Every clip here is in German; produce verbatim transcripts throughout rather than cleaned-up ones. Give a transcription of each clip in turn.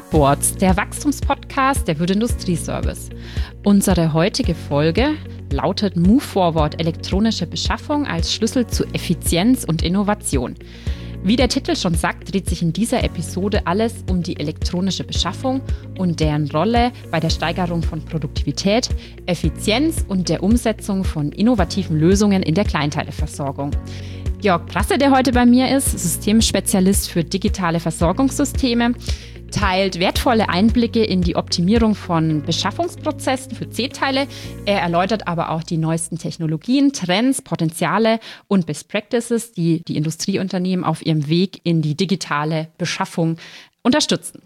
Schlagboards, der Wachstumspodcast der Würth Industrieservice. Unsere heutige Folge lautet Move Forward, elektronische Beschaffung als Schlüssel zu Effizienz und Innovation. Wie der Titel schon sagt, dreht sich in dieser Episode alles um die elektronische Beschaffung und deren Rolle bei der Steigerung von Produktivität, Effizienz und der Umsetzung von innovativen Lösungen in der Kleinteileversorgung. Georg Prasse, der heute bei mir ist, Systemspezialist für digitale Versorgungssysteme, teilt wertvolle Einblicke in die Optimierung von Beschaffungsprozessen für C-Teile. Er erläutert aber auch die neuesten Technologien, Trends, Potenziale und Best Practices, die die Industrieunternehmen auf ihrem Weg in die digitale Beschaffung unterstützen.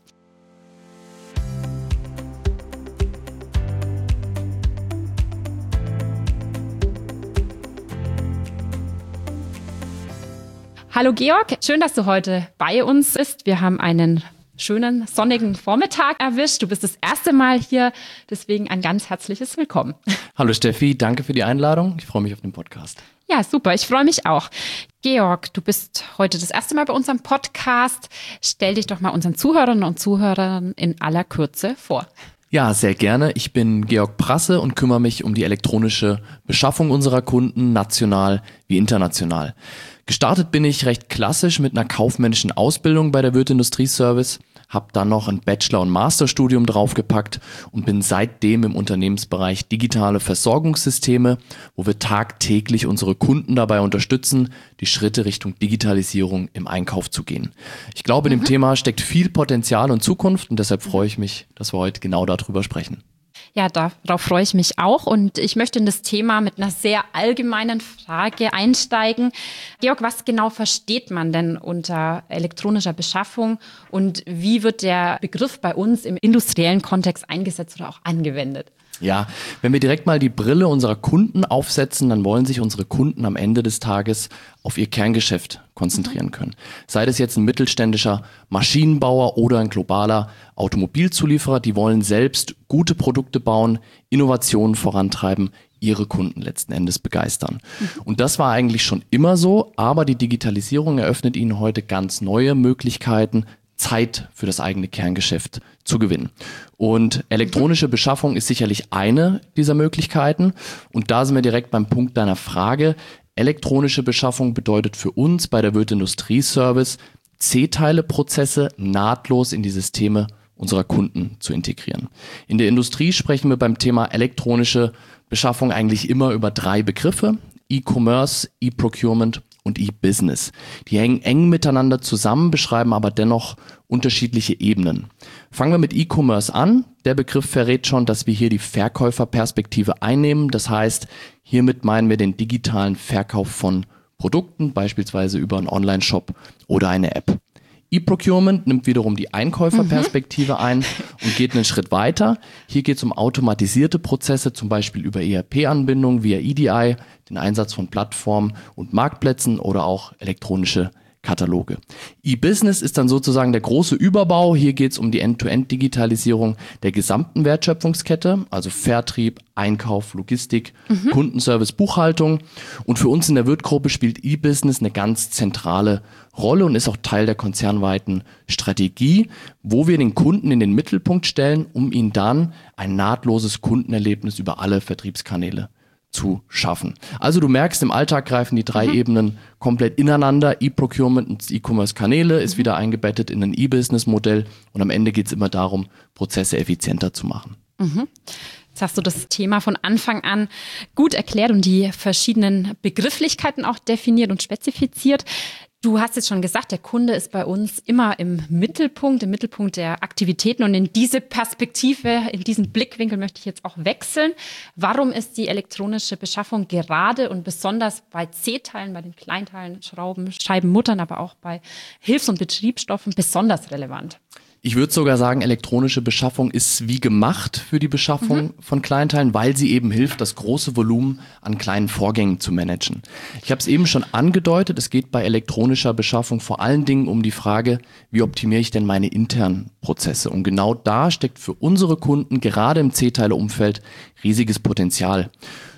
Hallo Georg, schön, dass du heute bei uns bist. Wir haben einen schönen sonnigen Vormittag erwischt. Du bist das erste Mal hier, deswegen ein ganz herzliches Willkommen. Hallo Steffi, danke für die Einladung. Ich freue mich auf den Podcast. Ja, super, ich freue mich auch. Georg, du bist heute das erste Mal bei unserem Podcast. Stell dich doch mal unseren Zuhörerinnen und Zuhörern in aller Kürze vor. Ja, sehr gerne. Ich bin Georg Prasse und kümmere mich um die elektronische Beschaffung unserer Kunden, national wie international. Gestartet bin ich recht klassisch mit einer kaufmännischen Ausbildung bei der Würth Industrieservice, habe dann noch ein Bachelor- und Masterstudium draufgepackt und bin seitdem im Unternehmensbereich digitale Versorgungssysteme, wo wir tagtäglich unsere Kunden dabei unterstützen, die Schritte Richtung Digitalisierung im Einkauf zu gehen. Ich glaube, in dem mhm. Thema steckt viel Potenzial und Zukunft und deshalb freue ich mich, dass wir heute genau darüber sprechen. Ja, darauf freue ich mich auch und ich möchte in das Thema mit einer sehr allgemeinen Frage einsteigen. Georg, was genau versteht man denn unter elektronischer Beschaffung und wie wird der Begriff bei uns im industriellen Kontext eingesetzt oder auch angewendet? Ja, wenn wir direkt mal die Brille unserer Kunden aufsetzen, dann wollen sich unsere Kunden am Ende des Tages auf ihr Kerngeschäft konzentrieren können. Sei das jetzt ein mittelständischer Maschinenbauer oder ein globaler Automobilzulieferer, die wollen selbst gute Produkte bauen, Innovationen vorantreiben, ihre Kunden letzten Endes begeistern. Und das war eigentlich schon immer so, aber die Digitalisierung eröffnet ihnen heute ganz neue Möglichkeiten, Zeit für das eigene Kerngeschäft zu gewinnen. Und elektronische Beschaffung ist sicherlich eine dieser Möglichkeiten. Und da sind wir direkt beim Punkt deiner Frage. Elektronische Beschaffung bedeutet für uns bei der Würth Industrieservice, C-Teile-Prozesse nahtlos in die Systeme unserer Kunden zu integrieren. In der Industrie sprechen wir beim Thema elektronische Beschaffung eigentlich immer über drei Begriffe: E-Commerce, E-Procurement und E-Business. Die hängen eng miteinander zusammen, beschreiben aber dennoch unterschiedliche Ebenen. Fangen wir mit E-Commerce an. Der Begriff verrät schon, dass wir hier die Verkäuferperspektive einnehmen. Das heißt, hiermit meinen wir den digitalen Verkauf von Produkten, beispielsweise über einen Online-Shop oder eine App. E-Procurement nimmt wiederum die Einkäuferperspektive mhm. ein und geht einen Schritt weiter. Hier geht es um automatisierte Prozesse, zum Beispiel über E R P-Anbindungen via E D I, den Einsatz von Plattformen und Marktplätzen oder auch elektronische Kataloge. E-Business ist dann sozusagen der große Überbau. Hier geht es um die End-to-End-Digitalisierung der gesamten Wertschöpfungskette, also Vertrieb, Einkauf, Logistik, mhm. Kundenservice, Buchhaltung. Und für uns in der Würth-Gruppe spielt E-Business eine ganz zentrale Rolle und ist auch Teil der konzernweiten Strategie, wo wir den Kunden in den Mittelpunkt stellen, um ihn dann ein nahtloses Kundenerlebnis über alle Vertriebskanäle zu schaffen. Also du merkst, im Alltag greifen die drei mhm. Ebenen komplett ineinander. E-Procurement und E-Commerce-Kanäle ist mhm. wieder eingebettet in ein E-Business-Modell und am Ende geht es immer darum, Prozesse effizienter zu machen. Mhm. Jetzt hast du das Thema von Anfang an gut erklärt und die verschiedenen Begrifflichkeiten auch definiert und spezifiziert. Du hast jetzt schon gesagt, der Kunde ist bei uns immer im Mittelpunkt, im Mittelpunkt der Aktivitäten und in diese Perspektive, in diesen Blickwinkel möchte ich jetzt auch wechseln. Warum ist die elektronische Beschaffung gerade und besonders bei C-Teilen, bei den Kleinteilen, Schrauben, Scheiben, Muttern, aber auch bei Hilfs- und Betriebsstoffen besonders relevant? Ich würde sogar sagen, elektronische Beschaffung ist wie gemacht für die Beschaffung mhm. von Kleinteilen, weil sie eben hilft, das große Volumen an kleinen Vorgängen zu managen. Ich habe es eben schon angedeutet, es geht bei elektronischer Beschaffung vor allen Dingen um die Frage, wie optimiere ich denn meine internen Prozesse? Und genau da steckt für unsere Kunden gerade im C-Teile-Umfeld riesiges Potenzial.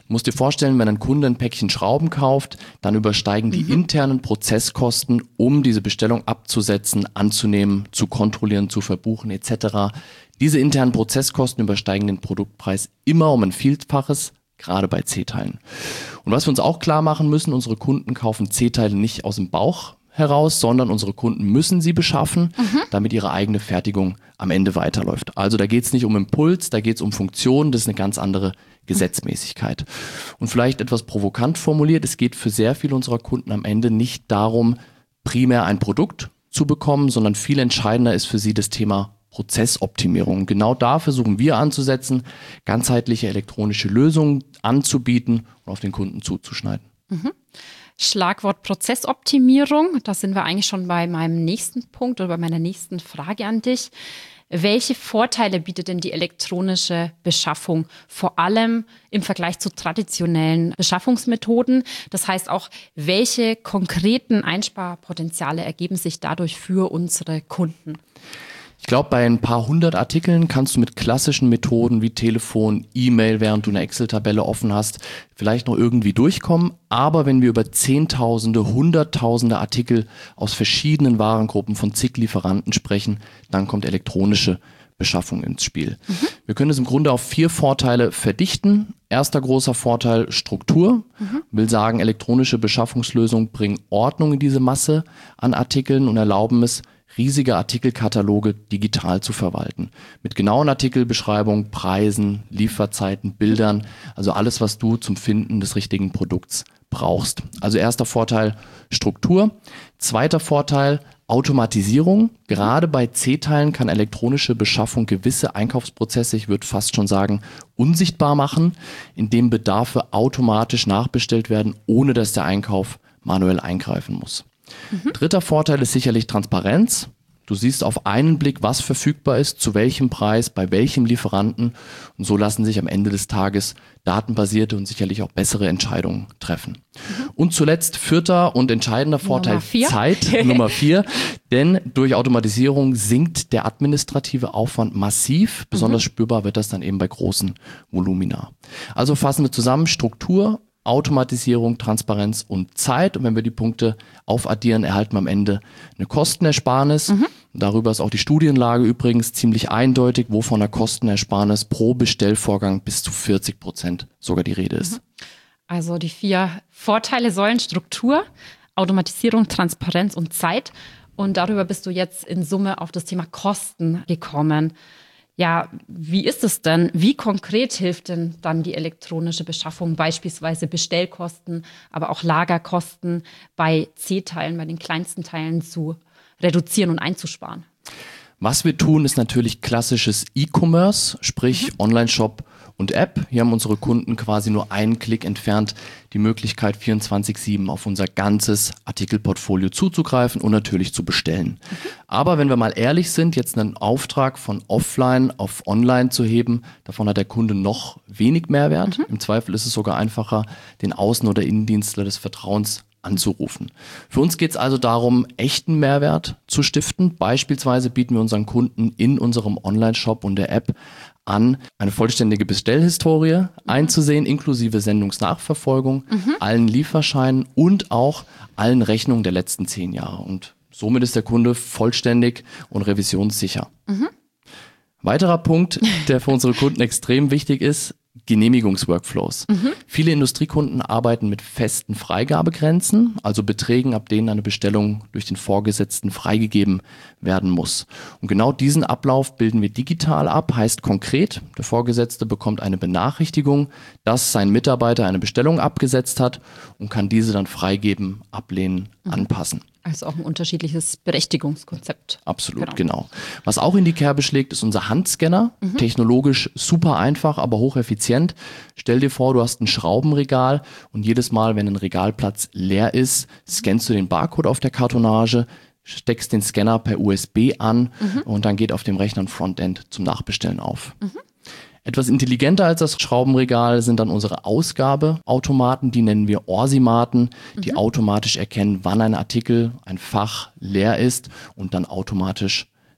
Du musst dir vorstellen, wenn ein Kunde ein Päckchen Schrauben kauft, dann übersteigen die mhm. internen Prozesskosten, um diese Bestellung abzusetzen, anzunehmen, zu kontrollieren, zu verbuchen et cetera. Diese internen Prozesskosten übersteigen den Produktpreis immer um ein Vielfaches, gerade bei C-Teilen. Und was wir uns auch klar machen müssen, unsere Kunden kaufen C-Teile nicht aus dem Bauch heraus, sondern unsere Kunden müssen sie beschaffen, mhm. damit ihre eigene Fertigung am Ende weiterläuft. Also da geht es nicht um Impuls, da geht es um Funktion, das ist eine ganz andere Gesetzmäßigkeit. Und vielleicht etwas provokant formuliert, es geht für sehr viele unserer Kunden am Ende nicht darum, primär ein Produkt zu bekommen, sondern viel entscheidender ist für sie das Thema Prozessoptimierung. Genau da versuchen wir anzusetzen, ganzheitliche elektronische Lösungen anzubieten und auf den Kunden zuzuschneiden. Mhm. Schlagwort Prozessoptimierung, da sind wir eigentlich schon bei meinem nächsten Punkt oder bei meiner nächsten Frage an dich. Welche Vorteile bietet denn die elektronische Beschaffung, vor allem im Vergleich zu traditionellen Beschaffungsmethoden? Das heißt auch, welche konkreten Einsparpotenziale ergeben sich dadurch für unsere Kunden? Ich glaube, bei ein paar hundert Artikeln kannst du mit klassischen Methoden wie Telefon, E-Mail, während du eine Excel-Tabelle offen hast, vielleicht noch irgendwie durchkommen. Aber wenn wir über Zehntausende, Hunderttausende Artikel aus verschiedenen Warengruppen von zig Lieferanten sprechen, dann kommt elektronische Beschaffung ins Spiel. Mhm. Wir können es im Grunde auf vier Vorteile verdichten. Erster großer Vorteil, Struktur. Mhm. Will sagen, elektronische Beschaffungslösungen bringen Ordnung in diese Masse an Artikeln und erlauben es, riesige Artikelkataloge digital zu verwalten. Mit genauen Artikelbeschreibungen, Preisen, Lieferzeiten, Bildern, also alles, was du zum Finden des richtigen Produkts brauchst. Also erster Vorteil, Struktur. Zweiter Vorteil, Automatisierung. Gerade bei C-Teilen kann elektronische Beschaffung gewisse Einkaufsprozesse, ich würde fast schon sagen, unsichtbar machen, indem Bedarfe automatisch nachbestellt werden, ohne dass der Einkauf manuell eingreifen muss. Mhm. Dritter Vorteil ist sicherlich Transparenz. Du siehst auf einen Blick, was verfügbar ist, zu welchem Preis, bei welchem Lieferanten. Und so lassen sich am Ende des Tages datenbasierte und sicherlich auch bessere Entscheidungen treffen. Mhm. Und zuletzt vierter und entscheidender Vorteil, Zeit, Nummer vier. Denn durch Automatisierung sinkt der administrative Aufwand massiv. Besonders mhm. spürbar wird das dann eben bei großen Volumina. Also fassen wir zusammen: Struktur, Automatisierung, Transparenz und Zeit. Und wenn wir die Punkte aufaddieren, erhalten wir am Ende eine Kostenersparnis. Mhm. Darüber ist auch die Studienlage übrigens ziemlich eindeutig, wo von einer Kostenersparnis pro Bestellvorgang bis zu vierzig Prozent sogar die Rede ist. Also die vier Vorteile sollen Struktur, Automatisierung, Transparenz und Zeit. Und darüber bist du jetzt in Summe auf das Thema Kosten gekommen. Ja, wie ist es denn? Wie konkret hilft denn dann die elektronische Beschaffung, beispielsweise Bestellkosten, aber auch Lagerkosten bei C-Teilen, bei den kleinsten Teilen zu reduzieren und einzusparen? Was wir tun, ist natürlich klassisches E-Commerce, sprich mhm. Online-Shop und App. Hier haben unsere Kunden quasi nur einen Klick entfernt die Möglichkeit, vierundzwanzig sieben auf unser ganzes Artikelportfolio zuzugreifen und natürlich zu bestellen. Mhm. Aber wenn wir mal ehrlich sind, jetzt einen Auftrag von offline auf online zu heben, davon hat der Kunde noch wenig Mehrwert. Mhm. Im Zweifel ist es sogar einfacher, den Außen- oder Innendienstler des Vertrauens anzurufen. Für uns geht es also darum, echten Mehrwert zu stiften. Beispielsweise bieten wir unseren Kunden in unserem Online-Shop und der App an, eine vollständige Bestellhistorie einzusehen, inklusive Sendungsnachverfolgung, mhm. allen Lieferscheinen und auch allen Rechnungen der letzten zehn Jahre. Und somit ist der Kunde vollständig und revisionssicher. Mhm. Weiterer Punkt, der für unsere Kunden extrem wichtig ist: Genehmigungsworkflows. Mhm. Viele Industriekunden arbeiten mit festen Freigabegrenzen, also Beträgen, ab denen eine Bestellung durch den Vorgesetzten freigegeben werden muss. Und genau diesen Ablauf bilden wir digital ab, heißt konkret, der Vorgesetzte bekommt eine Benachrichtigung, dass sein Mitarbeiter eine Bestellung abgesetzt hat und kann diese dann freigeben, ablehnen, mhm. anpassen. Also auch ein unterschiedliches Berechtigungskonzept. Absolut, genau. genau. Was auch in die Kerbe schlägt, ist unser Handscanner. Mhm. Technologisch super einfach, aber hocheffizient. Stell dir vor, du hast ein Schraubenregal und jedes Mal, wenn ein Regalplatz leer ist, scannst du den Barcode auf der Kartonage, steckst den Scanner per U S B an mhm. und dann geht auf dem Rechner ein Frontend zum Nachbestellen auf. Mhm. Etwas intelligenter als das Schraubenregal sind dann unsere Ausgabeautomaten, die nennen wir Orsimaten, die mhm. automatisch erkennen, wann ein Artikel, ein Fach leer ist und dann automatisch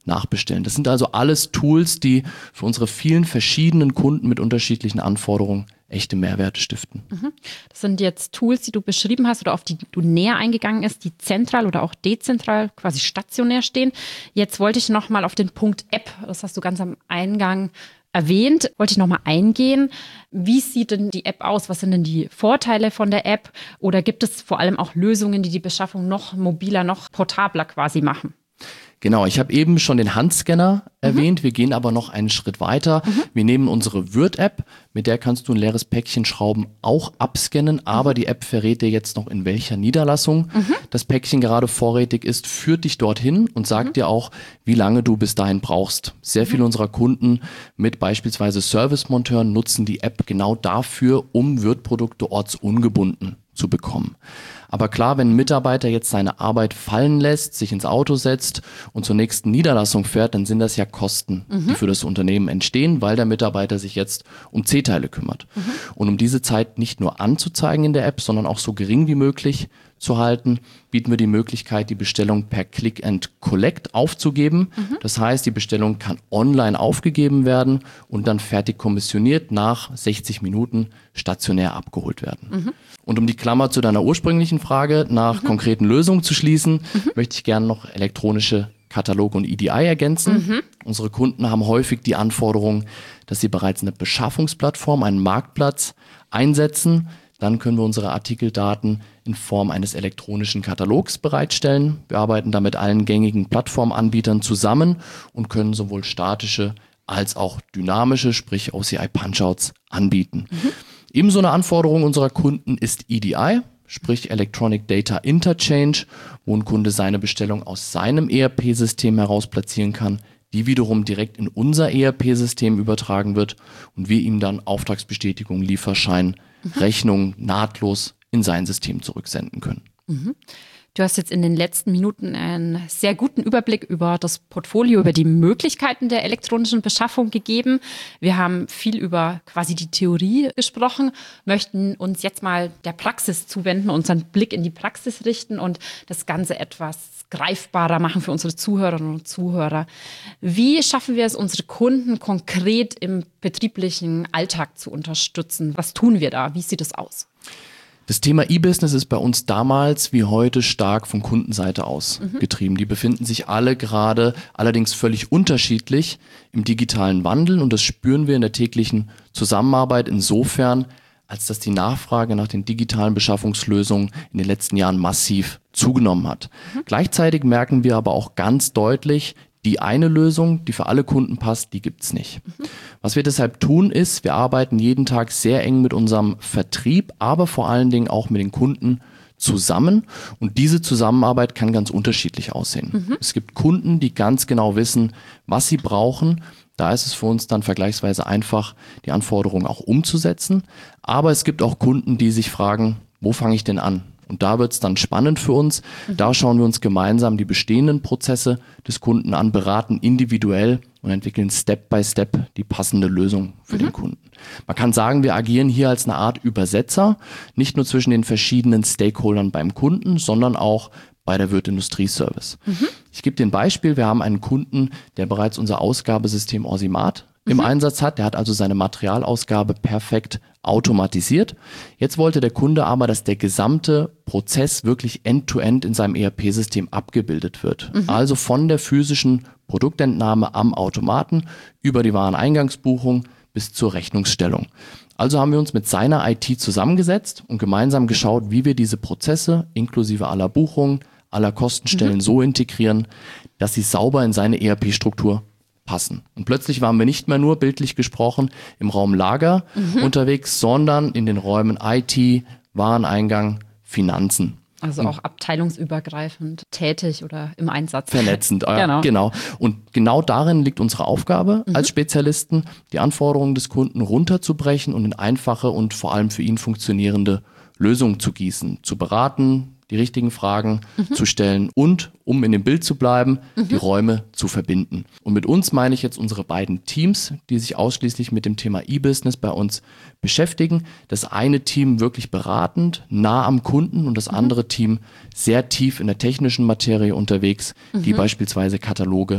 nachbestellen. Das sind also alles Tools, die für unsere vielen verschiedenen Kunden mit unterschiedlichen Anforderungen echte Mehrwerte stiften. Das sind jetzt Tools, die du beschrieben hast oder auf die du näher eingegangen bist, die zentral oder auch dezentral, quasi stationär stehen. Jetzt wollte ich nochmal auf den Punkt App, das hast du ganz am Eingang erwähnt, wollte ich nochmal eingehen. Wie sieht denn die App aus? Was sind denn die Vorteile von der App? Oder gibt es vor allem auch Lösungen, die die Beschaffung noch mobiler, noch portabler quasi machen? Genau, ich habe eben schon den Handscanner erwähnt, mhm. wir gehen aber noch einen Schritt weiter. Mhm. Wir nehmen unsere Wirt-App, mit der kannst du ein leeres Päckchen Schrauben auch abscannen, aber mhm. die App verrät dir jetzt noch, in welcher Niederlassung mhm. das Päckchen gerade vorrätig ist, führt dich dorthin und sagt mhm. dir auch, wie lange du bis dahin brauchst. Sehr mhm. viele unserer Kunden mit beispielsweise Servicemonteuren nutzen die App genau dafür, um Wirt-Produkte ortsungebunden zu bekommen. Aber klar, wenn ein Mitarbeiter jetzt seine Arbeit fallen lässt, sich ins Auto setzt und zur nächsten Niederlassung fährt, dann sind das ja Kosten, mhm. die für das Unternehmen entstehen, weil der Mitarbeiter sich jetzt um C-Teile kümmert. Mhm. Und um diese Zeit nicht nur anzuzeigen in der App, sondern auch so gering wie möglich zu halten, bieten wir die Möglichkeit, die Bestellung per Click and Collect aufzugeben. Mhm. Das heißt, die Bestellung kann online aufgegeben werden und dann fertig kommissioniert nach sechzig Minuten stationär abgeholt werden. Mhm. Und um die Klammer zu deiner ursprünglichen Frage nach mhm. konkreten Lösungen zu schließen, mhm. möchte ich gerne noch elektronische Kataloge und E D I ergänzen. Mhm. Unsere Kunden haben häufig die Anforderung, dass sie bereits eine Beschaffungsplattform, einen Marktplatz einsetzen. Dann können wir unsere Artikeldaten in Form eines elektronischen Katalogs bereitstellen. Wir arbeiten da mit allen gängigen Plattformanbietern zusammen und können sowohl statische als auch dynamische, sprich O C I-Punchouts anbieten. Mhm. Ebenso eine Anforderung unserer Kunden ist E D I, sprich Electronic Data Interchange, wo ein Kunde seine Bestellung aus seinem E R P-System heraus platzieren kann, die wiederum direkt in unser E R P-System übertragen wird und wir ihm dann Auftragsbestätigung, Lieferschein, mhm. Rechnung nahtlos in sein System zurücksenden können. Mhm. Du hast jetzt in den letzten Minuten einen sehr guten Überblick über das Portfolio, über die Möglichkeiten der elektronischen Beschaffung gegeben. Wir haben viel über quasi die Theorie gesprochen, möchten uns jetzt mal der Praxis zuwenden, unseren Blick in die Praxis richten und das Ganze etwas greifbarer machen für unsere Zuhörerinnen und Zuhörer. Wie schaffen wir es, unsere Kunden konkret im betrieblichen Alltag zu unterstützen? Was tun wir da? Wie sieht es aus? Das Thema E-Business ist bei uns damals wie heute stark von Kundenseite aus mhm. getrieben. Die befinden sich alle gerade, allerdings völlig unterschiedlich im digitalen Wandel und das spüren wir in der täglichen Zusammenarbeit insofern, als dass die Nachfrage nach den digitalen Beschaffungslösungen in den letzten Jahren massiv zugenommen hat. Mhm. Gleichzeitig merken wir aber auch ganz deutlich, die eine Lösung, die für alle Kunden passt, die gibt's nicht. Mhm. Was wir deshalb tun ist, wir arbeiten jeden Tag sehr eng mit unserem Vertrieb, aber vor allen Dingen auch mit den Kunden zusammen. Und diese Zusammenarbeit kann ganz unterschiedlich aussehen. Mhm. Es gibt Kunden, die ganz genau wissen, was sie brauchen. Da ist es für uns dann vergleichsweise einfach, die Anforderungen auch umzusetzen. Aber es gibt auch Kunden, die sich fragen, wo fange ich denn an? Und da wird es dann spannend für uns. Mhm. Da schauen wir uns gemeinsam die bestehenden Prozesse des Kunden an, beraten individuell und entwickeln Step by Step die passende Lösung für mhm. den Kunden. Man kann sagen, wir agieren hier als eine Art Übersetzer, nicht nur zwischen den verschiedenen Stakeholdern beim Kunden, sondern auch bei der Wirt Industrieservice. Mhm. Ich gebe dir ein Beispiel. Wir haben einen Kunden, der bereits unser Ausgabesystem Orsimat im mhm. Einsatz hat. Der hat also seine Materialausgabe perfekt automatisiert. Jetzt wollte der Kunde aber, dass der gesamte Prozess wirklich end-to-end in seinem E R P-System abgebildet wird. Mhm. Also von der physischen Produktentnahme am Automaten über die Wareneingangsbuchung bis zur Rechnungsstellung. Also haben wir uns mit seiner I T zusammengesetzt und gemeinsam geschaut, wie wir diese Prozesse inklusive aller Buchungen, aller Kostenstellen mhm. so integrieren, dass sie sauber in seine E R P-Struktur passen. Und plötzlich waren wir nicht mehr nur bildlich gesprochen im Raum Lager mhm. unterwegs, sondern in den Räumen I T, Wareneingang, Finanzen. Also auch abteilungsübergreifend tätig oder im Einsatz. Vernetzend, äh, genau. genau. Und genau darin liegt unsere Aufgabe mhm. als Spezialisten, die Anforderungen des Kunden runterzubrechen und in einfache und vor allem für ihn funktionierende Lösungen zu gießen, zu beraten, die richtigen Fragen mhm. zu stellen und, um in dem Bild zu bleiben, mhm. die Räume zu verbinden. Und mit uns meine ich jetzt unsere beiden Teams, die sich ausschließlich mit dem Thema E-Business bei uns beschäftigen. Das eine Team wirklich beratend, nah am Kunden und das mhm. andere Team sehr tief in der technischen Materie unterwegs, mhm. die beispielsweise Kataloge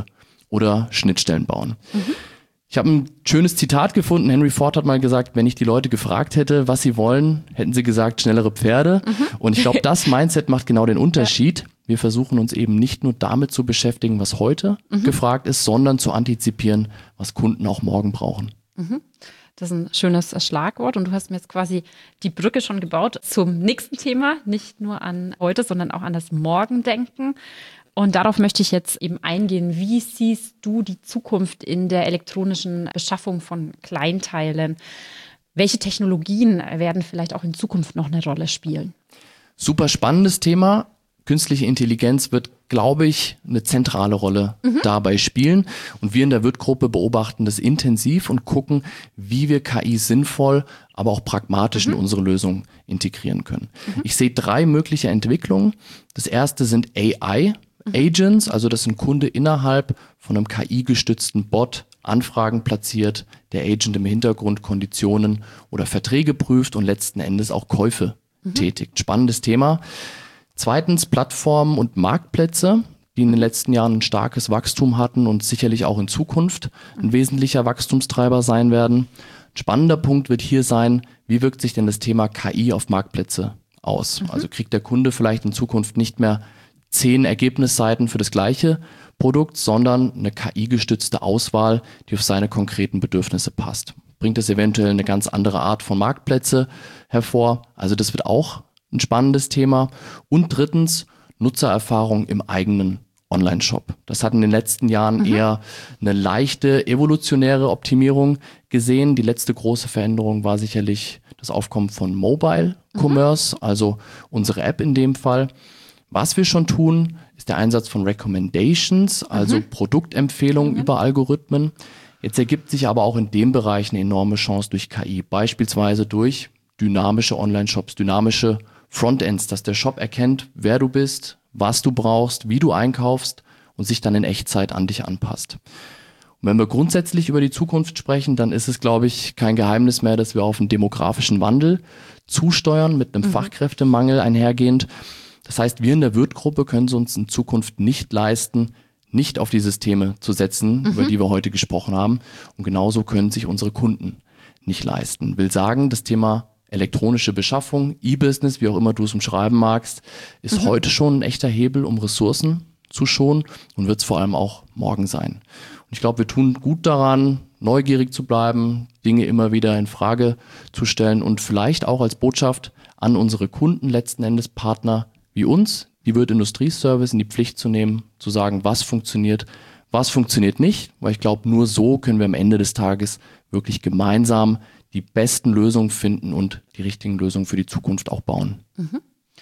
oder Schnittstellen bauen. Mhm. Ich habe ein schönes Zitat gefunden. Henry Ford hat mal gesagt, wenn ich die Leute gefragt hätte, was sie wollen, hätten sie gesagt, schnellere Pferde. Mhm. Und ich glaube, das Mindset macht genau den Unterschied. Wir versuchen uns eben nicht nur damit zu beschäftigen, was heute mhm. gefragt ist, sondern zu antizipieren, was Kunden auch morgen brauchen. Mhm. Das ist ein schönes Schlagwort und du hast mir jetzt quasi die Brücke schon gebaut zum nächsten Thema, nicht nur an heute, sondern auch an das Morgendenken. Und darauf möchte ich jetzt eben eingehen. Wie siehst du die Zukunft in der elektronischen Beschaffung von Kleinteilen? Welche Technologien werden vielleicht auch in Zukunft noch eine Rolle spielen? Super spannendes Thema. Künstliche Intelligenz wird, glaube ich, eine zentrale Rolle mhm. dabei spielen. Und wir in der Wirt-Gruppe beobachten das intensiv und gucken, wie wir K I sinnvoll, aber auch pragmatisch mhm. in unsere Lösung integrieren können. Mhm. Ich sehe drei mögliche Entwicklungen. Das erste sind A I Agents, also dass ein Kunde innerhalb von einem K I-gestützten Bot Anfragen platziert, der Agent im Hintergrund Konditionen oder Verträge prüft und letzten Endes auch Käufe mhm. tätigt. Spannendes Thema. Zweitens Plattformen und Marktplätze, die in den letzten Jahren ein starkes Wachstum hatten und sicherlich auch in Zukunft ein wesentlicher Wachstumstreiber sein werden. Ein spannender Punkt wird hier sein, wie wirkt sich denn das Thema K I auf Marktplätze aus? Mhm. Also kriegt der Kunde vielleicht in Zukunft nicht mehr zehn Ergebnisseiten für das gleiche Produkt, sondern eine K I-gestützte Auswahl, die auf seine konkreten Bedürfnisse passt. Bringt es eventuell eine ganz andere Art von Marktplätze hervor? Also das wird auch ein spannendes Thema. Und drittens, Nutzererfahrung im eigenen Online-Shop. Das hat in den letzten Jahren mhm. eher eine leichte evolutionäre Optimierung gesehen. Die letzte große Veränderung war sicherlich das Aufkommen von Mobile Commerce, mhm. also unsere App in dem Fall. Was wir schon tun, ist der Einsatz von Recommendations, also mhm. Produktempfehlungen mhm. über Algorithmen. Jetzt ergibt sich aber auch in dem Bereich eine enorme Chance durch K I, beispielsweise durch dynamische Online-Shops, dynamische Frontends, dass der Shop erkennt, wer du bist, was du brauchst, wie du einkaufst und sich dann in Echtzeit an dich anpasst. Und wenn wir grundsätzlich über die Zukunft sprechen, dann ist es, glaube ich, kein Geheimnis mehr, dass wir auf einen demografischen Wandel zusteuern, mit einem mhm. Fachkräftemangel einhergehend. Das heißt, wir in der Wirt-Gruppe können es uns in Zukunft nicht leisten, nicht auf die Systeme zu setzen, mhm. über die wir heute gesprochen haben. Und genauso können sich unsere Kunden nicht leisten. Will sagen, das Thema elektronische Beschaffung, E-Business, wie auch immer du es umschreiben magst, ist mhm. heute schon ein echter Hebel, um Ressourcen zu schonen und wird es vor allem auch morgen sein. Und ich glaube, wir tun gut daran, neugierig zu bleiben, Dinge immer wieder in Frage zu stellen und vielleicht auch als Botschaft an unsere Kunden, letzten Endes Partner wie uns, die Wirt Industrieservice in die Pflicht zu nehmen, zu sagen, was funktioniert, was funktioniert nicht, weil ich glaube, nur so können wir am Ende des Tages wirklich gemeinsam die besten Lösungen finden und die richtigen Lösungen für die Zukunft auch bauen. Mhm.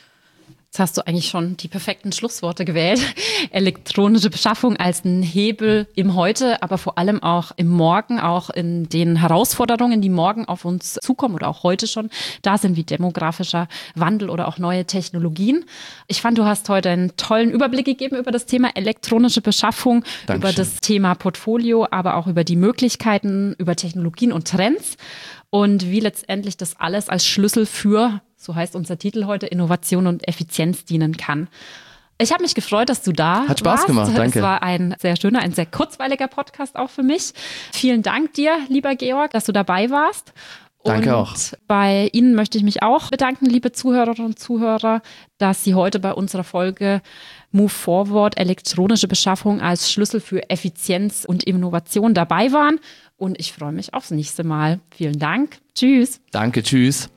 Jetzt hast du eigentlich schon die perfekten Schlussworte gewählt. Elektronische Beschaffung als ein Hebel im Heute, aber vor allem auch im Morgen, auch in den Herausforderungen, die morgen auf uns zukommen oder auch heute schon da sind, wie demografischer Wandel oder auch neue Technologien. Ich fand, du hast heute einen tollen Überblick gegeben über das Thema elektronische Beschaffung, Dankeschön. Über das Thema Portfolio, aber auch über die Möglichkeiten, über Technologien und Trends und wie letztendlich das alles als Schlüssel für, so heißt unser Titel heute, Innovation und Effizienz dienen kann. Ich habe mich gefreut, dass du da warst. Hat Spaß warst. gemacht, danke. Es war ein sehr schöner, ein sehr kurzweiliger Podcast auch für mich. Vielen Dank dir, lieber Georg, dass du dabei warst. Danke und auch. Bei Ihnen möchte ich mich auch bedanken, liebe Zuhörerinnen und Zuhörer, dass Sie heute bei unserer Folge Move Forward, elektronische Beschaffung als Schlüssel für Effizienz und Innovation dabei waren. Und ich freue mich aufs nächste Mal. Vielen Dank. Tschüss. Danke, tschüss.